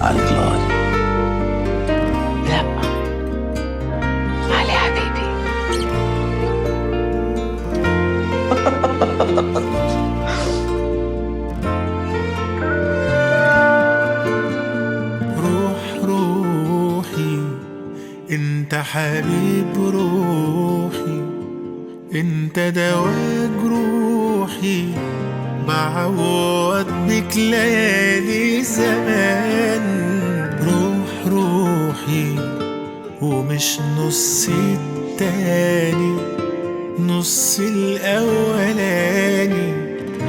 عالكلاي. لا، علي حبيبي. روحي انت حبيب روحي، انت دواء جروحي، بعوض بك ليالي زمان. روحي ومش نصي التاني، نص الاولاني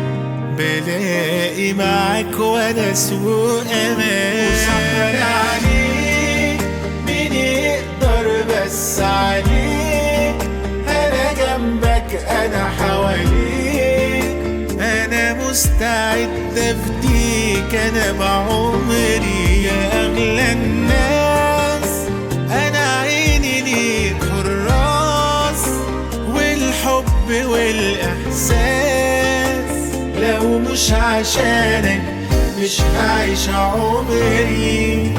بلاقي معاك وانا سوء امان. وسهر عليك مين يقدر بس عليك، انا جنبك انا حواليك، انا مستعد افديك انا بعمري يا اغلى الناس. انا عيني ليك حراس، والحب والاحساس لو مش عشانك مش هعيش عمري.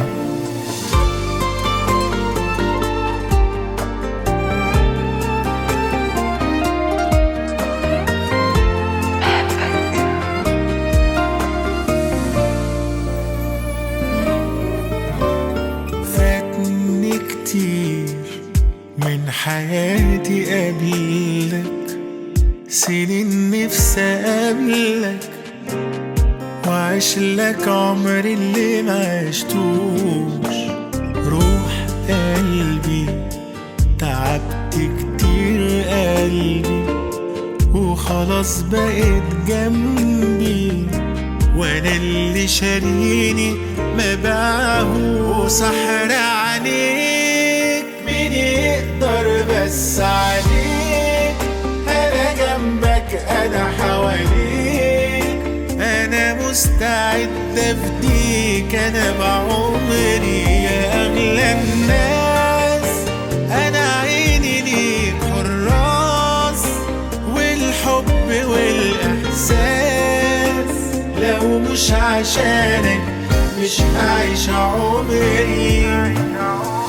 فاتني كتير من حياتي قبلك، سنين نفسي اقابلك وعيش لك عمري اللي معشتوش. روح قلبي تعبت كتير قلبي، وخلاص بقيت جنبي، وانا اللي شاريني ما باعهوش. سحر عليك مين يقدر بس عليك، انا جنبك انا حواليك، انا مستعد افديك انا بعمري يا اغلى الناس. انا عيني ليك حراس، والحب والاحساس لو مش عشانك مش هعيش عمري.